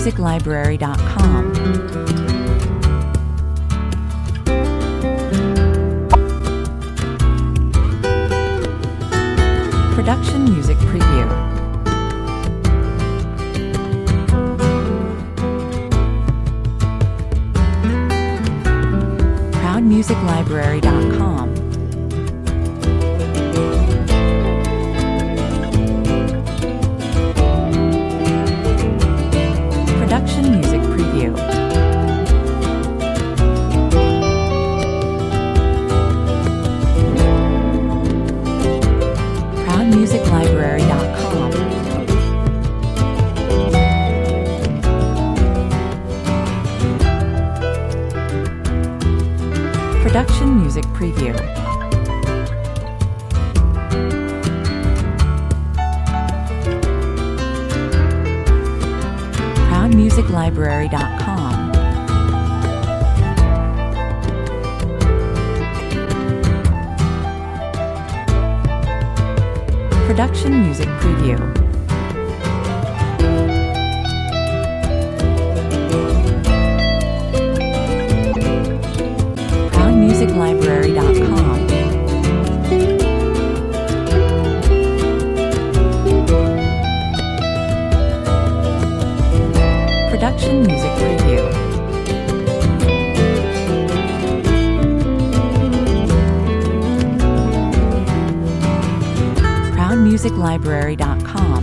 ProudMusicLibrary.com. Production Music Preview. ProudMusicLibrary.com. Production Music Preview. ProudMusicLibrary.com. Production Music Preview. ProudMusicLibrary.com. Production Music Preview. ProudMusicLibrary.com. Production Music Preview. ProudMusicLibrary.com.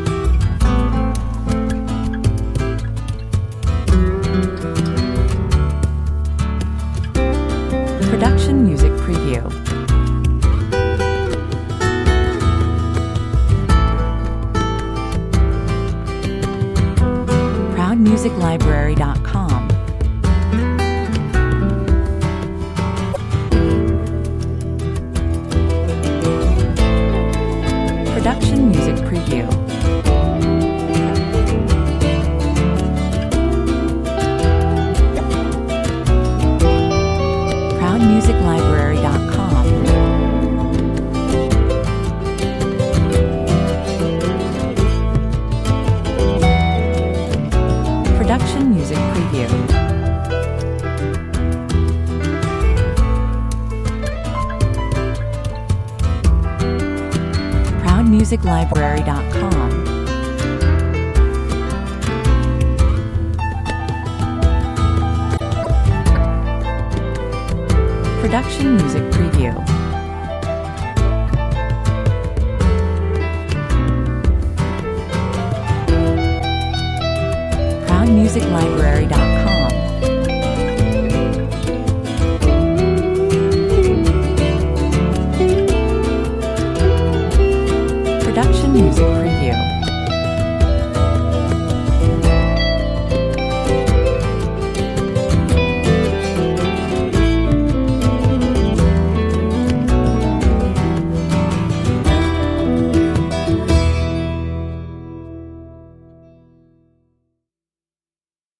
Production Music Preview. ProudMusicLibrary.com. Production Music Preview. ProudMusicLibrary.com. Production Music Preview. ProudMusicLibrary.com. Production Music Preview. ProudMusicLibrary.com.